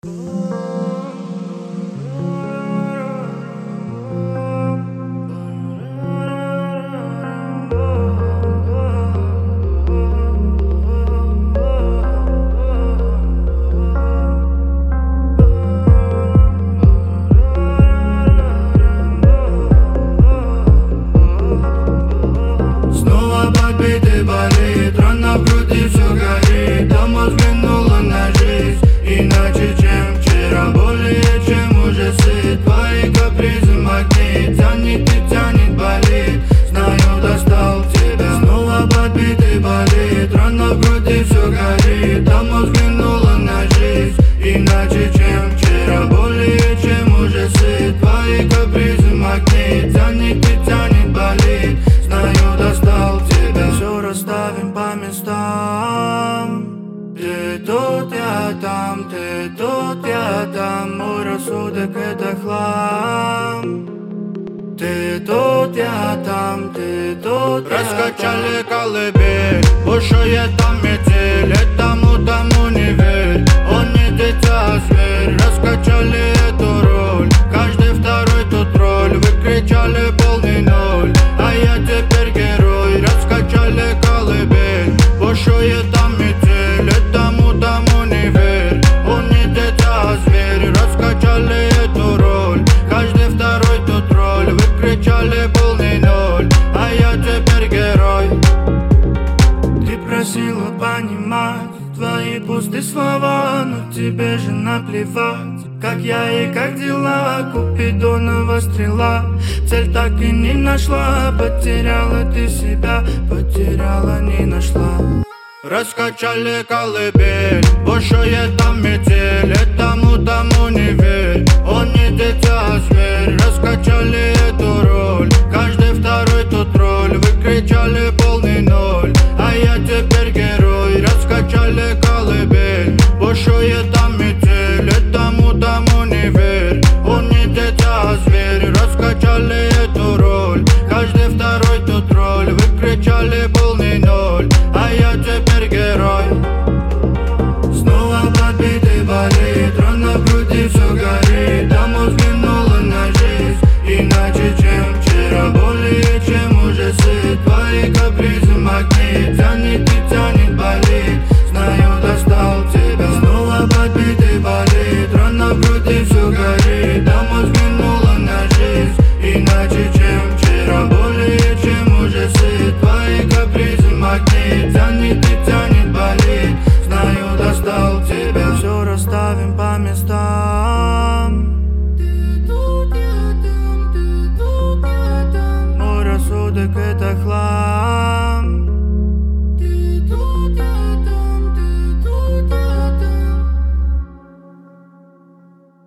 Снова подбитый болит, рана в груди все горит, а мозг взглянула на жизнь иначе, чем вчера, более чем уже сыт. Твои капризы магнит, тянет и тянет, болит, знаю, достал тебя. Снова подбитый болит, рана в груди все горит, а мозг взглянула на жизнь иначе, чем вчера, более чем уже сыт. Твои капризы магнит, тянет и тянет, болит, знаю, достал тебя. Все расставим по местам. Ты тут, я там, ты тут, я там. Мой рассудок это хлам. Ты тут, я там, ты тут, я там. Раскачали колыбель, бушует там метель, этому тому не верь, он не дитя, а зверь. Раскачали эту роль, каждый второй тут роль. Вы кричали полный ноль, а я теперь герой. Раскачали колыбель, бушует там метель, этому тому не верь, он не дитя, а зверь. Раскачали эту роль, каждый второй тут роль. Вы кричали полный ноль, а я теперь герой. Ты просила понимать твои пустые слова, но тебе же наплевать, как я и как дела. Купидонова стрела, цель так и не нашла. Потеряла ты себя, потеряла, не нашла. Раскачали колыбель, бушует там метель, этому тому не верь, он не дитя, а зверь. Раскачали эту роль, каждый второй тут роль. Вы кричали полный ноль, а я теперь герой. Раскачали колыбель, бушует там метель, этому тому не верь, он не дитя, а зверь. Раскачали эту роль, каждый второй тут роль. Вы кричали полный ноль, а я теперь герой. Снова подбитый болит, рана в груди все горит, а мозг взглянула на жизнь иначе, чем вчера, более чем уже сыт. Твои капризы магнит, тянет и тянет, болит, знаю, достал тебя. Снова подбитый болит, рана в груди все горит, а мозг взглянула на жизнь иначе, чем вчера, более чем уже сыт. Твои капризы магнит, тянет и тянет, болит, знаю, достал тебя. Все расставим по местам.